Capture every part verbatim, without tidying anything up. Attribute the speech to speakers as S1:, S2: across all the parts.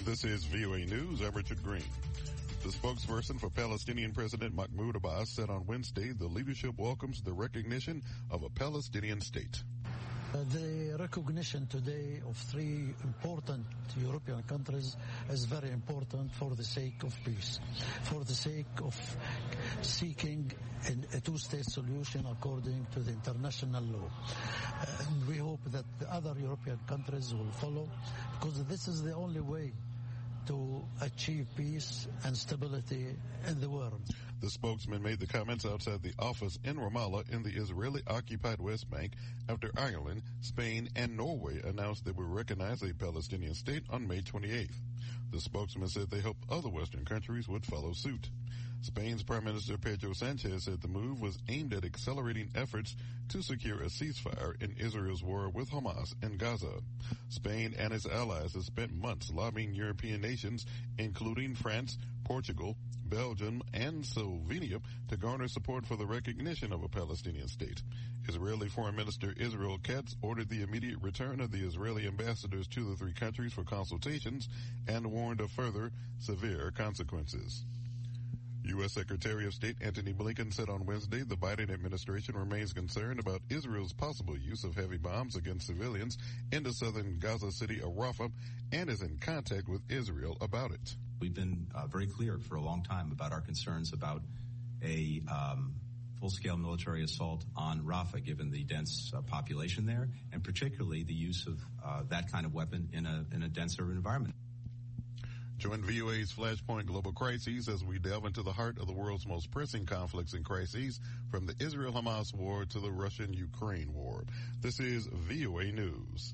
S1: This is V O A News. I'm Richard Green. The spokesperson for Palestinian President Mahmoud Abbas said on Wednesday the leadership welcomes the recognition of a Palestinian state.
S2: Uh, the recognition today of three important European countries is very important for the sake of peace, for the sake of seeking an, a two-state solution according to the international law. Uh, and we hope that the other European countries will follow, because this is the only way to achieve peace and stability in the world.
S1: The spokesman made the comments outside the office in Ramallah in the Israeli-occupied West Bank after Ireland, Spain, and Norway announced they would recognize a Palestinian state on May twenty-eighth. The spokesman said they hoped other Western countries would follow suit. Spain's Prime Minister Pedro Sanchez said the move was aimed at accelerating efforts to secure a ceasefire in Israel's war with Hamas in Gaza. Spain and its allies have spent months lobbying European nations, including France, Portugal, Belgium, and Slovenia, to garner support for the recognition of a Palestinian state. Israeli Foreign Minister Israel Katz ordered the immediate return of the Israeli ambassadors to the three countries for consultations and warned of further severe consequences. U S. Secretary of State Antony Blinken said on Wednesday the Biden administration remains concerned about Israel's possible use of heavy bombs against civilians in the southern Gaza city of Rafah and is in contact with Israel about it.
S3: We've been uh, very clear for a long time about our concerns about a um, full-scale military assault on Rafah, given the dense uh, population there, and particularly the use of uh, that kind of weapon in a in a dense urban environment.
S1: Join V O A's Flashpoint Global Crises as we delve into the heart of the world's most pressing conflicts and crises, from the Israel-Hamas war to the Russian-Ukraine war. This is V O A News.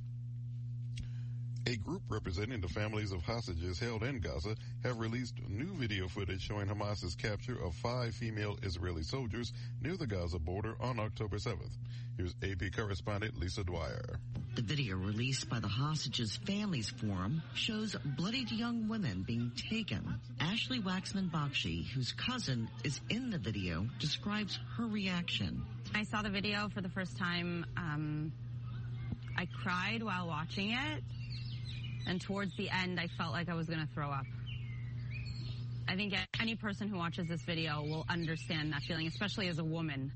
S1: A group representing the families of hostages held in Gaza have released new video footage showing Hamas's capture of five female Israeli soldiers near the Gaza border on October seventh. Here's A P correspondent Lisa Dwyer.
S4: The video released by the Hostages Families Forum shows bloodied young women being taken. Ashley Waxman Bakshi, whose cousin is in the video, describes her reaction.
S5: I saw the video for the first time. Um, I cried while watching it. And towards the end, I felt like I was going to throw up. I think any person who watches this video will understand that feeling, especially as a woman.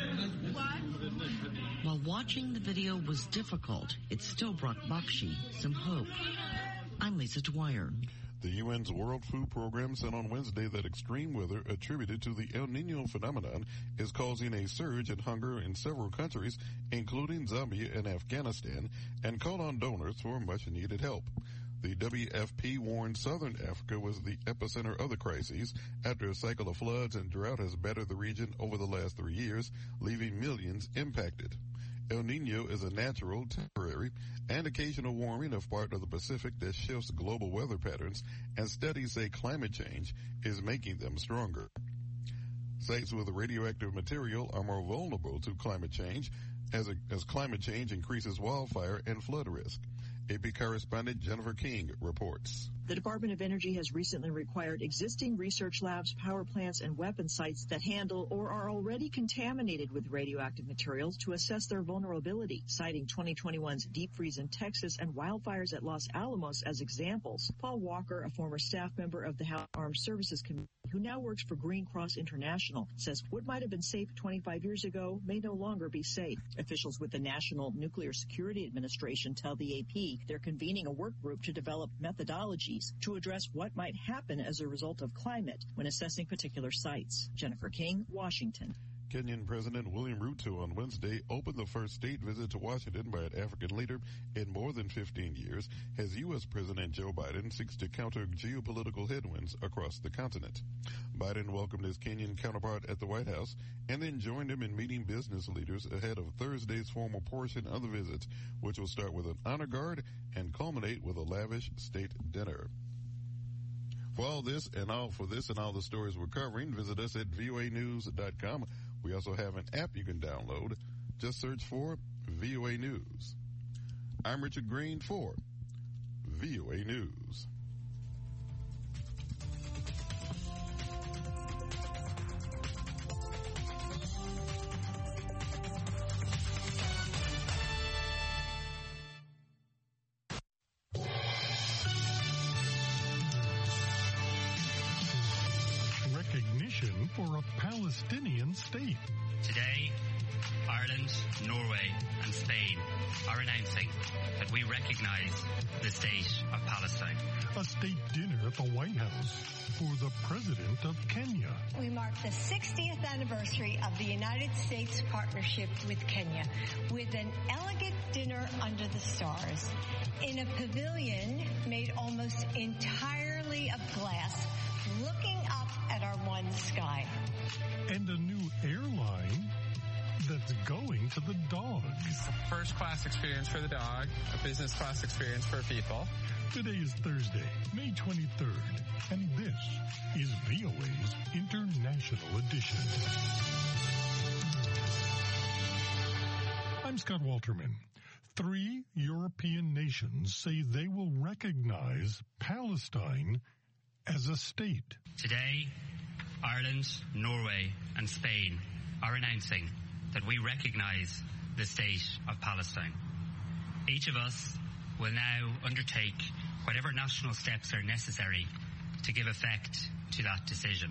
S4: While watching the video was difficult, it still brought Bakshi some hope. I'm Lisa Dwyer.
S1: The U N's World Food Program said on Wednesday that extreme weather attributed to the El Nino phenomenon is causing a surge in hunger in several countries, including Zambia and Afghanistan, and called on donors for much-needed help. The W F P warned southern Africa was the epicenter of the crises after a cycle of floods and drought has battered the region over the last three years, leaving millions impacted. El Nino is a natural, temporary, and occasional warming of part of the Pacific that shifts global weather patterns, and studies say climate change is making them stronger. Sites with radioactive material are more vulnerable to climate change as, a, as climate change increases wildfire and flood risk. A P correspondent Jennifer King reports.
S6: The Department of Energy has recently required existing research labs, power plants, and weapon sites that handle or are already contaminated with radioactive materials to assess their vulnerability, citing twenty twenty-one's deep freeze in Texas and wildfires at Los Alamos as examples. Paul Walker, a former staff member of the House Armed Services Committee, who now works for Green Cross International, says what might have been safe twenty-five years ago may no longer be safe. Officials with the National Nuclear Security Administration tell the A P they're convening a work group to develop methodologies to address what might happen as a result of climate when assessing particular sites. Jennifer King, Washington.
S1: Kenyan President William Ruto on Wednesday opened the first state visit to Washington by an African leader in more than fifteen years as U S. President Joe Biden seeks to counter geopolitical headwinds across the continent. Biden welcomed his Kenyan counterpart at the White House and then joined him in meeting business leaders ahead of Thursday's formal portion of the visit, which will start with an honor guard and culminate with a lavish state dinner. For all this and all for this and all the stories we're covering, visit us at V O A news dot com. We also have an app you can download. Just search for V O A News. I'm Richard Green for V O A News.
S7: for a Palestinian state.
S8: Today, Ireland, Norway, and Spain are announcing that we recognize the state of Palestine.
S7: A state dinner at the White House for the President of Kenya.
S9: We mark the sixtieth anniversary of the United States partnership with Kenya with an elegant dinner under the stars in a pavilion made almost entirely of glass, looking up at our one sky.
S7: And a new airline that's going to the dogs.
S10: First class experience for the dog, a business class experience for people.
S7: Today is Thursday, May twenty-third, and this is V O A's International Edition. I'm Scott Walterman. Three European nations say they will recognize Palestine as a state.
S8: Today, Ireland, Norway, and Spain are announcing that we recognize the state of Palestine. Each of us will now undertake whatever national steps are necessary to give effect to that decision.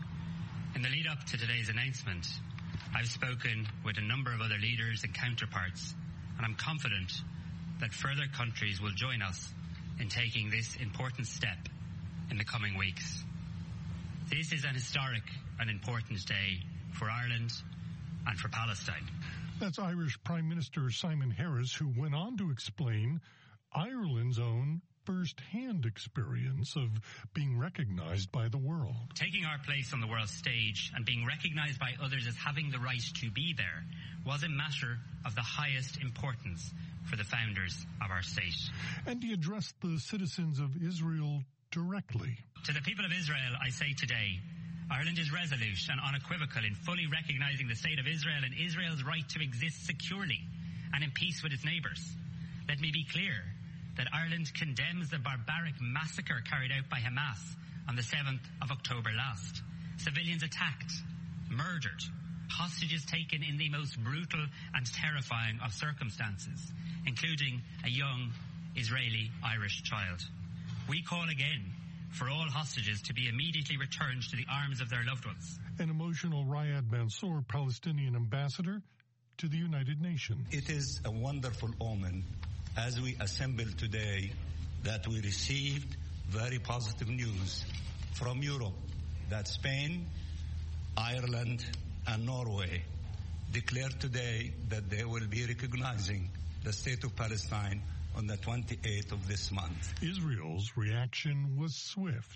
S8: In the lead up to today's announcement, I've spoken with a number of other leaders and counterparts, and I'm confident that further countries will join us in taking this important step in the coming weeks. This is an historic and important day for Ireland and for Palestine.
S7: That's Irish Prime Minister Simon Harris, who went on to explain Ireland's own first-hand experience of being recognized by the world.
S8: Taking our place on the world stage and being recognized by others as having the right to be there was a matter of the highest importance for the founders of our state.
S7: And he addressed the citizens of Israel directly.
S8: To the people of Israel, I say today, Ireland is resolute and unequivocal in fully recognizing the state of Israel and Israel's right to exist securely and in peace with its neighbors. Let me be clear that Ireland condemns the barbaric massacre carried out by Hamas on the seventh of October last. Civilians attacked, murdered, hostages taken in the most brutal and terrifying of circumstances, including a young Israeli-Irish child. We call again for all hostages to be immediately returned to the arms of their loved ones.
S7: An emotional Riyad Mansour, Palestinian ambassador to the United Nations.
S11: It is a wonderful omen as we assemble today that we received very positive news from Europe that Spain, Ireland, and Norway declared today that they will be recognizing the state of Palestine on the twenty-eighth of this month.
S7: Israel's reaction was swift.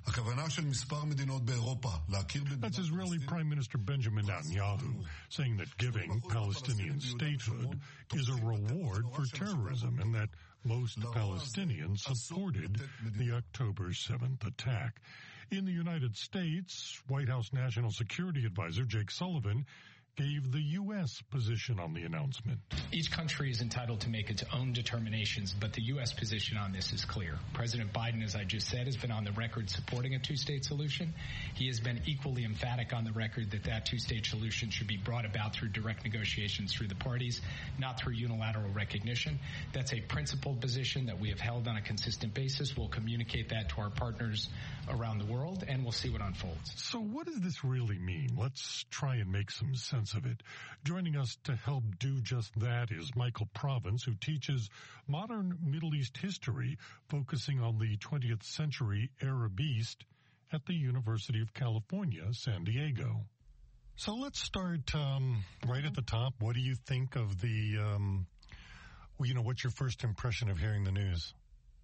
S7: That's Israeli Prime Minister Benjamin Netanyahu saying that giving Palestinian statehood is a reward for terrorism and that most Palestinians supported the October seventh attack. In the United States, White House National Security Advisor Jake Sullivan gave the U S position on the announcement.
S12: Each country is entitled to make its own determinations, but the U S position on this is clear. President Biden, as I just said, has been on the record supporting a two-state solution. He has been equally emphatic on the record that that two-state solution should be brought about through direct negotiations through the parties, not through unilateral recognition. That's a principled position that we have held on a consistent basis. We'll communicate that to our partners around the world, and we'll see what unfolds.
S7: So what does this really mean? Let's try and make some sense of it. Joining us to help do just that is Michael Provence, who teaches modern Middle East history, focusing on the twentieth century Arab East at the University of California, San Diego. So let's start um, right at the top. What do you think of the, um, well, you know, what's your first impression of hearing the news?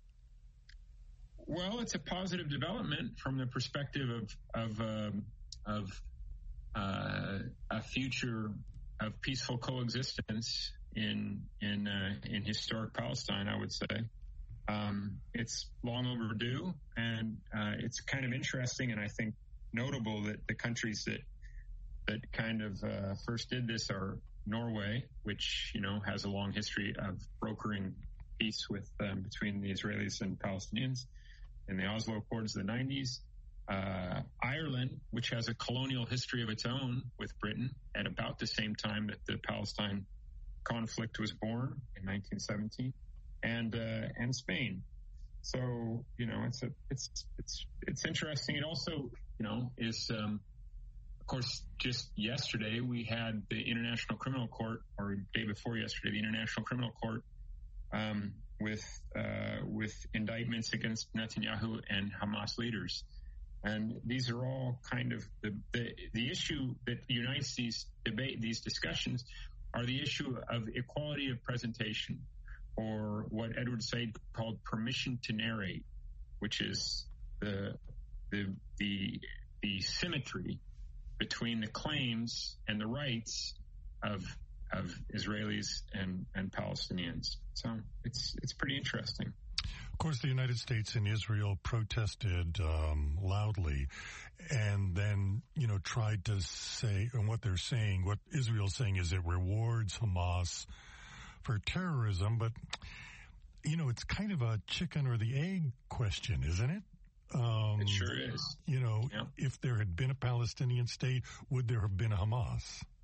S13: Well, it's a positive development from the perspective of of um, of uh, a future of peaceful coexistence in in uh, in historic Palestine. I would say um, it's long overdue, and uh, it's kind of interesting, and I think notable that the countries that that kind of uh, first did this are Norway, which you know has a long history of brokering peace with um, between the Israelis and Palestinians in the Oslo Accords of the nineties. Uh, Ireland, which has a colonial history of its own with Britain at about the same time that the Palestine conflict was born in nineteen seventeen, and uh, and Spain. So you know, it's a it's it's it's interesting. It also you know is um, course, just yesterday we had the International Criminal Court, or day before yesterday, the International Criminal Court um, with uh, with indictments against Netanyahu and Hamas leaders. And these are all kind of the, the, the issue that unites these debate, these discussions are the issue of equality of presentation, or what Edward Said called permission to narrate, which is the, the, the, the symmetry between the claims and the rights of, of Israelis and, and Palestinians. So it's, it's pretty interesting.
S7: Of course, the United States and Israel protested um, loudly and then, you know, tried to say, and what they're saying, what Israel's saying is it rewards Hamas for terrorism. But, you know, it's kind of a chicken or the egg question, isn't it? Um,
S13: it sure is.
S7: You know,
S13: yeah.
S7: If there had been a Palestinian state, would there have been a Hamas?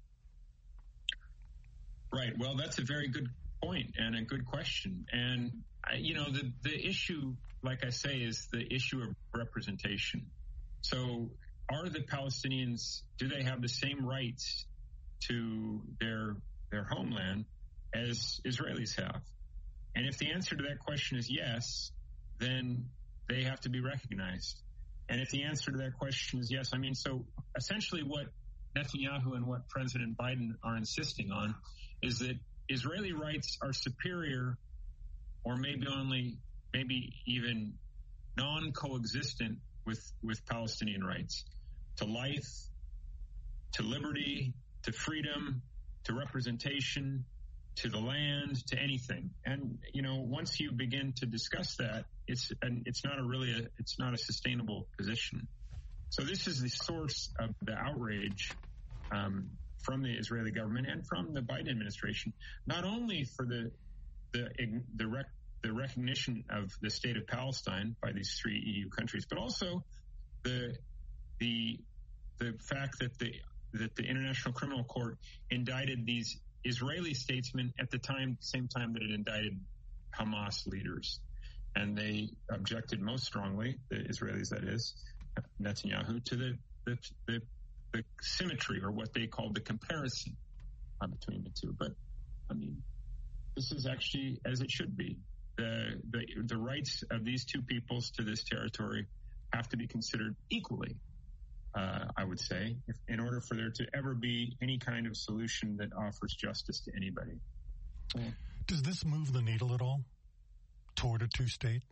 S13: Right. Well, that's a very good point and a good question. And you know, the, the issue, like I say, is the issue of representation. So are the Palestinians, do they have the same rights to their their homeland as Israelis have? And if the answer to that question is yes, then they have to be recognized. And if the answer to that question is yes, I mean, so essentially what Netanyahu and what President Biden are insisting on is that Israeli rights are superior, or maybe only, maybe even non-coexistent with, with Palestinian rights to life, to liberty, to freedom, to representation, to the land, to anything. And, you know, once you begin to discuss that, it's, and it's not a really, a, it's not a sustainable position. So this is the source of the outrage, um, from the Israeli government and from the Biden administration, not only for the the the, rec, the recognition of the state of Palestine by these three E U countries, but also the the the fact that the that the International Criminal Court indicted these Israeli statesmen at the time, same time that it indicted Hamas leaders, and they objected most strongly, the Israelis that is, Netanyahu, to the the the, the symmetry, or what they called the comparison uh, between the two. But I mean, this is actually as it should be. The, the the rights of these two peoples to this territory have to be considered equally, uh, I would say, if, in order for there to ever be any kind of solution that offers justice to anybody. Yeah.
S7: Does this move the needle at all toward a two-state?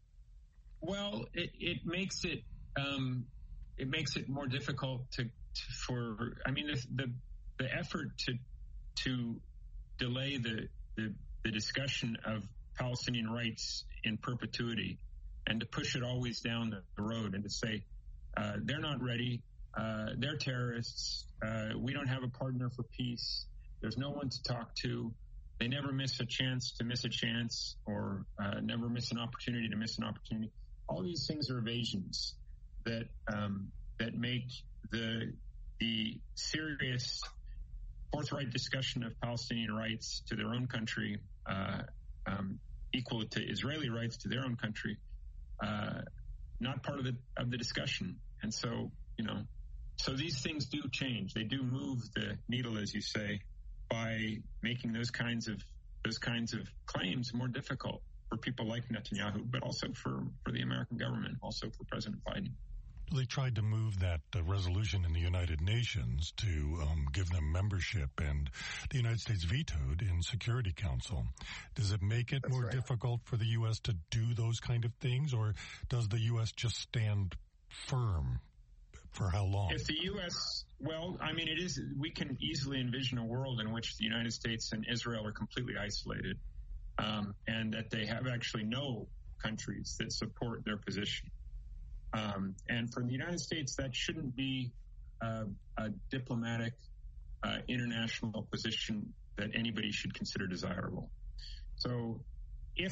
S13: Well, it, it makes it um, it makes it more difficult to, to for. I mean, the, the the effort to to delay the the, the discussion of Palestinian rights in perpetuity, and to push it always down the road, and to say uh, they're not ready, uh, they're terrorists, uh, we don't have a partner for peace, there's no one to talk to, they never miss a chance to miss a chance, or uh, never miss an opportunity to miss an opportunity. All these things are evasions that um, that make the the serious, forthright discussion of Palestinian rights to their own country uh, um, equal to Israeli rights to their own country, uh, not part of the of the discussion. And so, you know, so these things do change. They do move the needle, as you say, by making those kinds of those kinds of claims more difficult for people like Netanyahu, but also for, for the American government, also for President Biden.
S7: They tried to move that uh, resolution in the United Nations to um, give them membership, and the United States vetoed in Security Council. Does it make it
S14: That's
S7: more
S14: right.
S7: difficult for the U S to do those kind of things, or does the U S just stand firm? For how long?
S13: If the U S, well, I mean, it is, we can easily envision a world in which the United States and Israel are completely isolated, um, and that they have actually no countries that support their position. Um, and for the United States, that shouldn't be uh, a diplomatic uh, international position that anybody should consider desirable. So if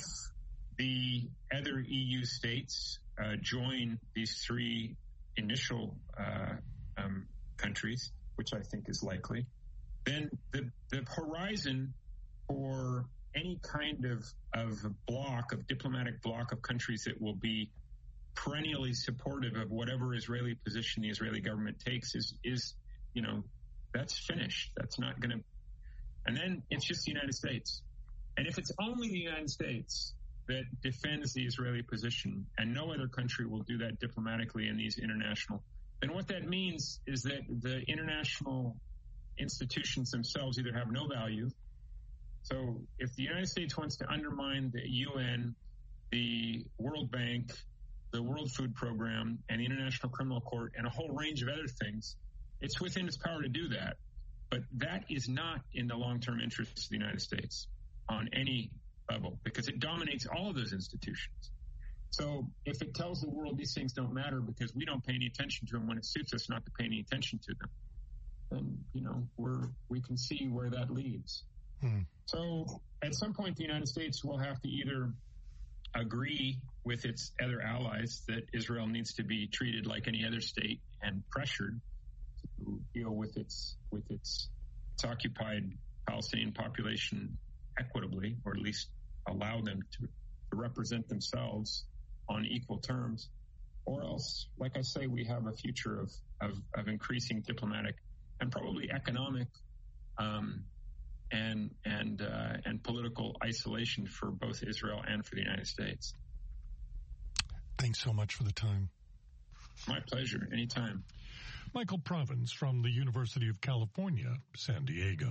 S13: the other E U states uh, join these three initial uh, um, countries, which I think is likely, then the, the horizon for any kind of, of block, of diplomatic block of countries that will be perennially supportive of whatever Israeli position the Israeli government takes is is you know, that's finished. That's not going to, and then it's just the United States. And if it's only the United States that defends the Israeli position, and no other country will do that diplomatically in these international, then what that means is that the international institutions themselves either have no value. So if the United States wants to undermine the U N, the World Bank, the World Food Program, and the International Criminal Court, and a whole range of other things, it's within its power to do that. But that is not in the long-term interests of the United States on any level, because it dominates all of those institutions. So if it tells the world these things don't matter because we don't pay any attention to them when it suits us not to pay any attention to them, then, you know, we're, we can see where that leads. Hmm. So at some point, the United States will have to either agree with its other allies that Israel needs to be treated like any other state and pressured to deal with its, with its, its occupied Palestinian population equitably, or at least allow them to, to represent themselves on equal terms, or else, like I say, we have a future of, of, of increasing diplomatic and probably economic um, and and uh, and political isolation for both Israel and for the United States.
S7: Thanks so much for the time.
S13: My pleasure. Anytime.
S7: Michael Provins from the University of California, San Diego.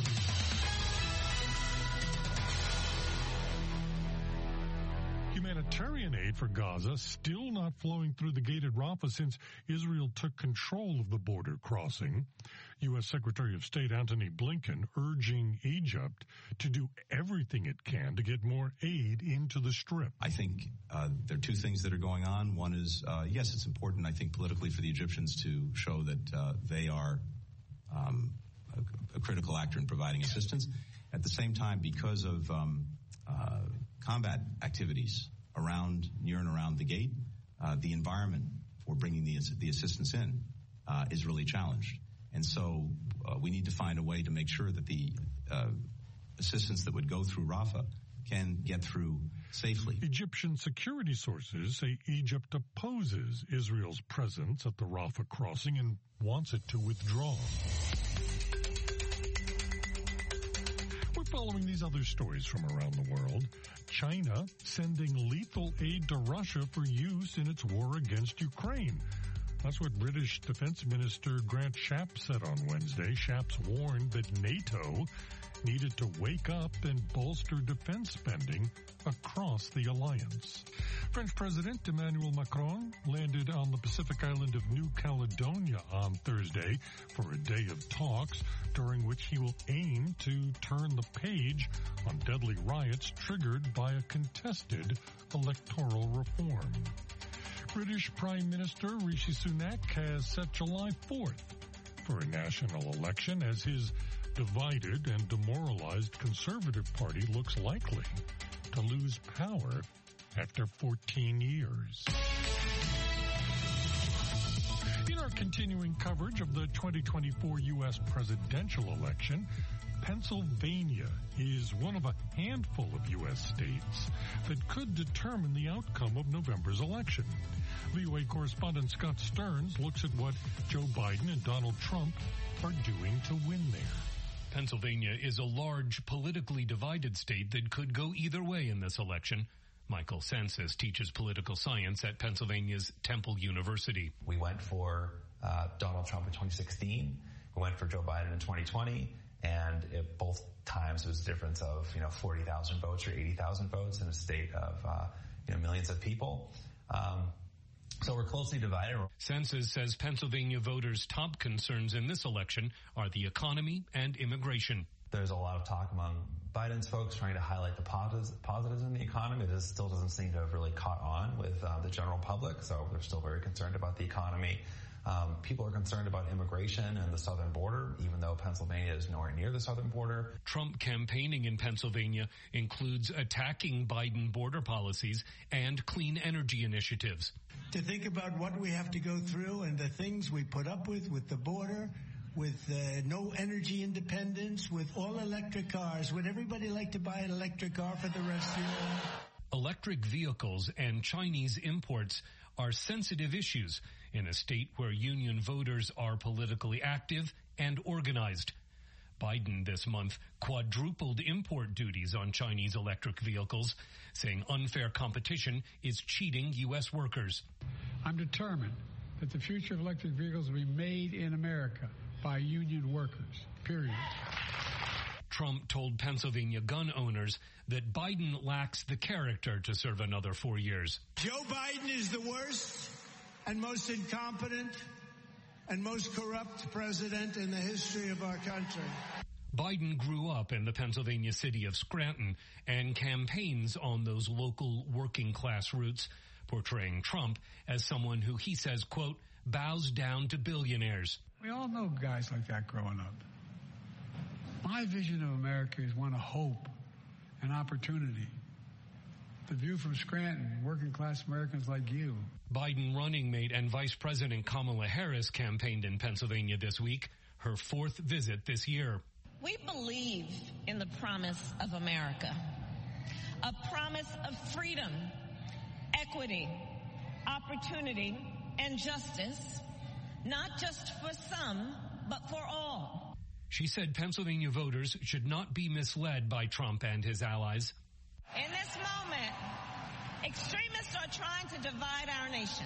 S7: Humanitarian aid for Gaza still not flowing through the gate at Rafah since Israel took control of the border crossing. U S Secretary of State Antony Blinken urging Egypt to do everything it can to get more aid into the Strip.
S3: I think uh, there are two things that are going on. One is, uh, yes, it's important, I think, politically for the Egyptians to show that uh, they are um, a, a critical actor in providing assistance. At the same time, because of um, uh, combat activities around, near and around the gate, uh, the environment for bringing the, the assistance in uh, is really challenged. And so uh, we need to find a way to make sure that the uh, assistance that would go through Rafah can get through safely.
S7: Egyptian security sources say Egypt opposes Israel's presence at the Rafah crossing and wants it to withdraw. We're following these other stories from around the world. China sending lethal aid to Russia for use in its war against Ukraine. That's what British Defense Minister Grant Shapps said on Wednesday. Shapps warned that NATO needed to wake up and bolster defense spending across the alliance. French President Emmanuel Macron landed on the Pacific island of New Caledonia on Thursday for a day of talks, during which he will aim to turn the page on deadly riots triggered by a contested electoral reform. British Prime Minister Rishi Sunak has set July fourth for a national election as his divided and demoralized Conservative Party looks likely to lose power after fourteen years. In our continuing coverage of the twenty twenty-four U S presidential election, Pennsylvania is one of a handful of U S states that could determine the outcome of November's election. V O A correspondent Scott Stearns looks at what Joe Biden and Donald Trump are doing to win there.
S14: Pennsylvania is a large, politically divided state that could go either way in this election. Michael Senses teaches political science at Pennsylvania's Temple University.
S15: We went for uh, Donald Trump in twenty sixteen. We went for Joe Biden in twenty twenty. And it, both times it was a difference of, you know, forty thousand votes or eighty thousand votes in a state of, uh, you know, millions of people. Um, so we're closely divided.
S14: Senses says Pennsylvania voters' top concerns in this election are the economy and immigration.
S15: There's a lot of talk among Biden's folks trying to highlight the positives, positives in the economy. This still doesn't seem to have really caught on with uh, the general public, so they're still very concerned about the economy. Um, people are concerned about immigration and the southern border, even though Pennsylvania is nowhere near the southern border.
S14: Trump campaigning in Pennsylvania includes attacking Biden border policies and clean energy initiatives.
S16: To think about what we have to go through and the things we put up with with the border, with uh, no energy independence, with all electric cars. Would everybody like to buy an electric car for the rest of the year?
S14: Electric vehicles and Chinese imports are sensitive issues in a state where union voters are politically active and organized. Biden this month quadrupled import duties on Chinese electric vehicles, saying unfair competition is cheating U S workers.
S17: I'm determined that the future of electric vehicles will be made in America by union workers, period.
S14: Trump told Pennsylvania gun owners that Biden lacks the character to serve another four years.
S16: Joe Biden is the worst and most incompetent and most corrupt president in the history of our country.
S14: Biden grew up in the Pennsylvania city of Scranton and campaigns on those local working class roots, portraying Trump as someone who he says, quote, bows down to billionaires.
S17: We all know guys like that growing up. My vision of America is one of hope and opportunity. The view from Scranton, working class Americans like you.
S14: Biden running mate and Vice President Kamala Harris campaigned in Pennsylvania this week, her fourth visit this year.
S18: We believe in the promise of America, a promise of freedom, equity, opportunity, and justice, not just for some, but for all.
S14: She said Pennsylvania voters should not be misled by Trump and his allies.
S18: In this moment, extremists are trying to divide our nation.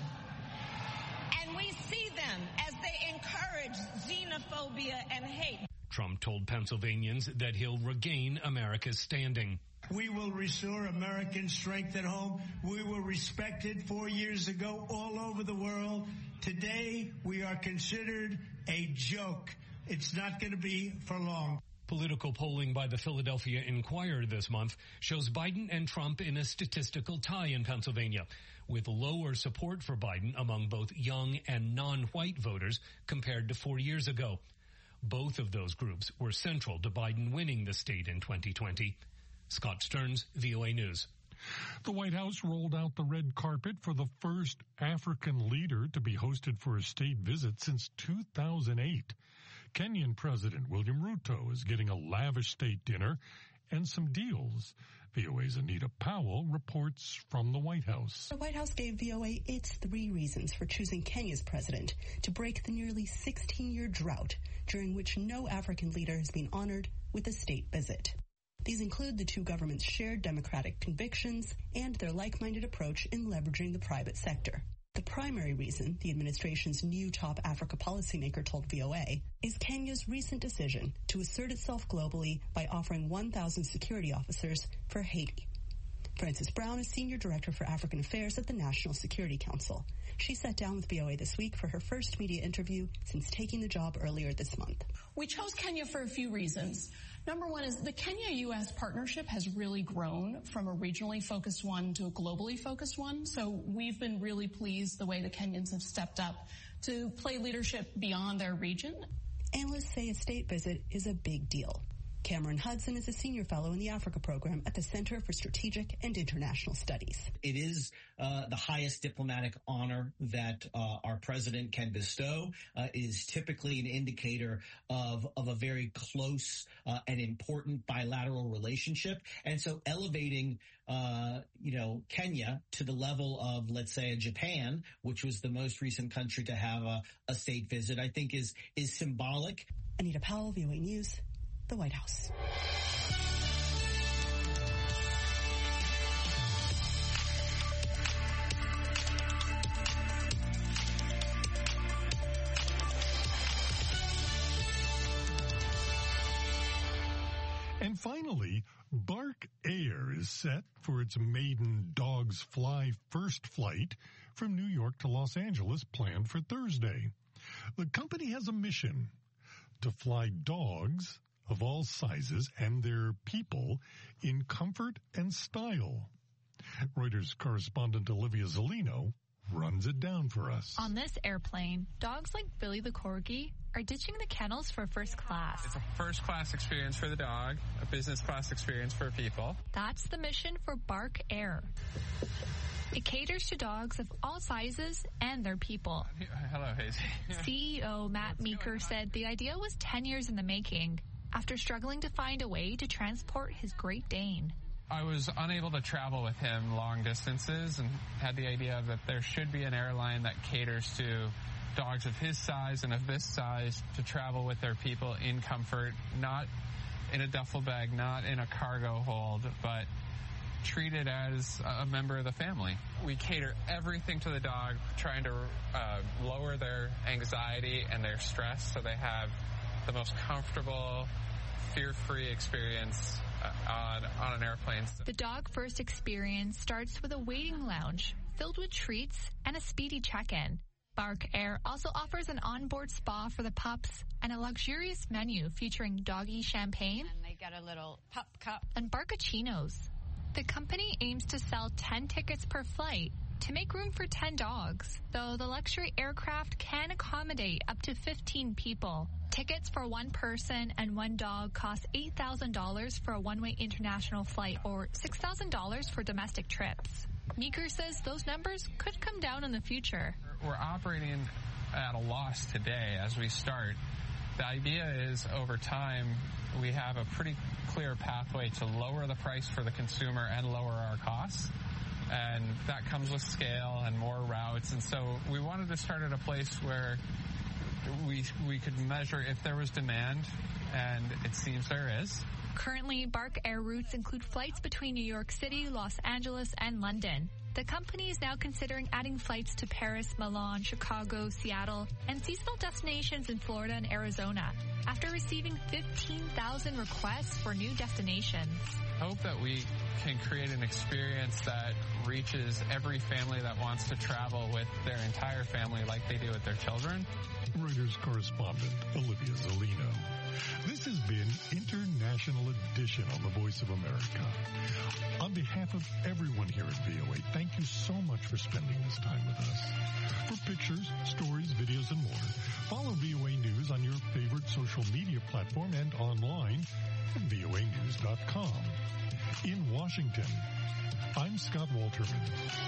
S18: And we see them as they encourage xenophobia and hate.
S14: Trump told Pennsylvanians that he'll regain America's standing.
S16: We will restore American strength at home. We were respected four years ago all over the world. Today, we are considered a joke. It's not going to be for long.
S14: Political polling by the Philadelphia Inquirer this month shows Biden and Trump in a statistical tie in Pennsylvania, with lower support for Biden among both young and non-white voters compared to four years ago. Both of those groups were central to Biden winning the state in twenty twenty. Scott Stearns, V O A News.
S7: The White House rolled out the red carpet for the first African leader to be hosted for a state visit since two thousand eight. Kenyan President William Ruto is getting a lavish state dinner and some deals. V O A's Anita Powell reports from the White House.
S19: The White House gave V O A its three reasons for choosing Kenya's president to break the nearly sixteen-year drought during which no African leader has been honored with a state visit. These include the two governments' shared democratic convictions and their like-minded approach in leveraging the private sector. The primary reason, the administration's new top Africa policymaker told V O A, is Kenya's recent decision to assert itself globally by offering one thousand security officers for Haiti. Frances Brown is Senior Director for African Affairs at the National Security Council. She sat down with V O A this week for her first media interview since taking the job earlier this month.
S20: We chose Kenya for a few reasons. Number one is the Kenya-U S partnership has really grown from a regionally focused one to a globally focused one. So we've been really pleased the way the Kenyans have stepped up to play leadership beyond their region.
S19: Analysts say a state visit is a big deal. Cameron Hudson is a senior fellow in the Africa program at the Center for Strategic and International Studies.
S21: It is uh, the highest diplomatic honor that uh, our president can bestow. Uh, it is typically an indicator of, of a very close uh, and important bilateral relationship. And so elevating, uh, you know, Kenya to the level of, let's say, Japan, which was the most recent country to have a, a state visit, I think is, is symbolic.
S19: Anita Powell, V O A News. The White House.
S7: And finally, Bark Air is set for its maiden Dogs Fly first flight from New York to Los Angeles planned for Thursday. The company has a mission to fly dogs of all sizes and their people in comfort and style. Reuters correspondent Olivia Zolino runs it down for us.
S22: On this airplane, dogs like Billy the Corgi are ditching the kennels for first class.
S10: It's a first class experience for the dog, a business class experience for people.
S22: That's the mission for Bark Air. It caters to dogs of all sizes and their people.
S10: Hello, Hazy.
S22: C E O Matt Meeker said the idea was ten years in the making after struggling to find a way to transport his Great Dane.
S10: I was unable to travel with him long distances and had the idea that there should be an airline that caters to dogs of his size and of this size to travel with their people in comfort, not in a duffel bag, not in a cargo hold, but treated as a member of the family. We cater everything to the dog, trying to uh, lower their anxiety and their stress so they have the most comfortable, fear-free experience uh, on, on an airplane.
S22: The dog first experience starts with a waiting lounge filled with treats and a speedy check-in. Bark Air also offers an onboard spa for the pups and a luxurious menu featuring doggy champagne
S2: and they get a little pup cup
S22: and Barcachinos. The company aims to sell ten tickets per flight to make room for ten dogs, though the luxury aircraft can accommodate up to fifteen people. Tickets for one person and one dog cost eight thousand dollars for a one-way international flight or six thousand dollars for domestic trips. Meeker says those numbers could come down in the future.
S10: We're operating at a loss today as we start. The idea is over time we have a pretty clear pathway to lower the price for the consumer and lower our costs. And that comes with scale and more routes. And so we wanted to start at a place where we we could measure if there was demand, and it seems there is.
S22: Currently, Bark Air routes include flights between New York City, Los Angeles, and London. The company is now considering adding flights to Paris, Milan, Chicago, Seattle, and seasonal destinations in Florida and Arizona, after receiving fifteen thousand requests for new destinations.
S10: I hope that we can create an experience that reaches every family that wants to travel with their entire family like they do with their children.
S7: Reuters correspondent Olivia Zolino. This has been International Edition on the Voice of America. On behalf of everyone here at V O A, thank you so much for spending this time with us. For pictures, stories, videos, and more, follow V O A News on your favorite social media platform and online at V O A news dot com. In Washington, I'm Scott Walterman.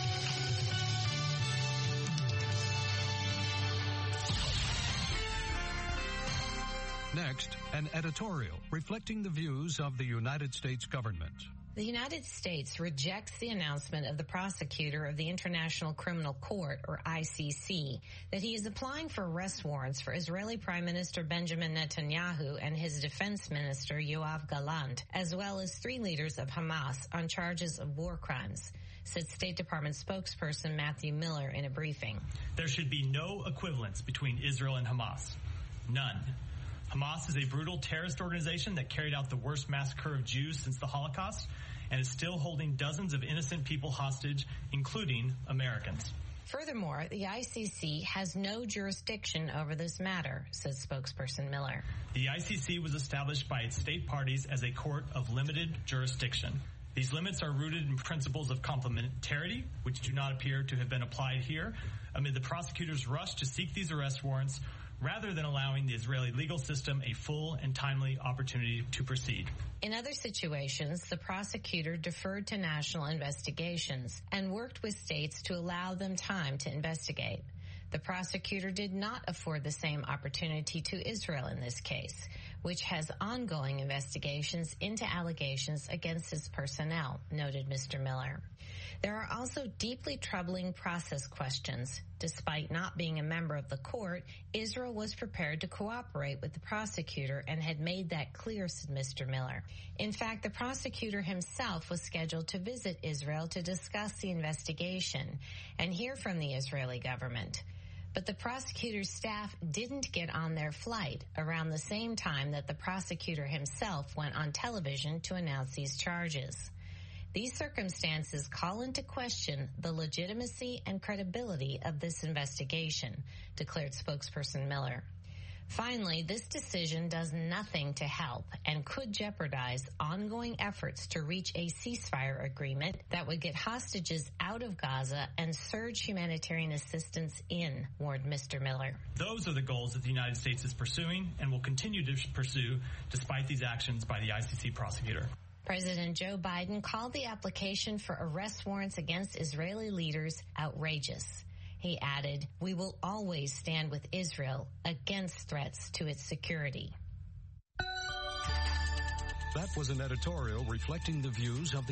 S5: Next, an editorial reflecting the views of the United States government.
S2: The United States rejects the announcement of the prosecutor of the International Criminal Court, or I C C, that he is applying for arrest warrants for Israeli Prime Minister Benjamin Netanyahu and his defense minister Yoav Gallant, as well as three leaders of Hamas on charges of war crimes, said State Department spokesperson Matthew Miller in a briefing.
S23: There should be no equivalence between Israel and Hamas. None. Hamas is a brutal terrorist organization that carried out the worst massacre of Jews since the Holocaust and is still holding dozens of innocent people hostage, including Americans.
S2: Furthermore, the I C C has no jurisdiction over this matter, said spokesperson Miller.
S23: The I C C was established by its state parties as a court of limited jurisdiction. These limits are rooted in principles of complementarity, which do not appear to have been applied here, amid the prosecutor's rush to seek these arrest warrants rather than allowing the Israeli legal system a full and timely opportunity to proceed.
S2: In other situations, the prosecutor deferred to national investigations and worked with states to allow them time to investigate. The prosecutor did not afford the same opportunity to Israel in this case, which has ongoing investigations into allegations against its personnel, noted Mister Miller. There are also deeply troubling process questions. Despite not being a member of the court, Israel was prepared to cooperate with the prosecutor and had made that clear, said Mister Miller. In fact, the prosecutor himself was scheduled to visit Israel to discuss the investigation and hear from the Israeli government. But the prosecutor's staff didn't get on their flight around the same time that the prosecutor himself went on television to announce these charges. These circumstances call into question the legitimacy and credibility of this investigation, declared spokesperson Miller. Finally, this decision does nothing to help and could jeopardize ongoing efforts to reach a ceasefire agreement that would get hostages out of Gaza and surge humanitarian assistance in, warned Mister Miller.
S23: Those are the goals that the United States is pursuing and will continue to pursue despite these actions by the I C C prosecutor.
S2: President Joe Biden called the application for arrest warrants against Israeli leaders outrageous. He added, "We will always stand with Israel against threats to its security."
S5: That was an editorial reflecting the views of the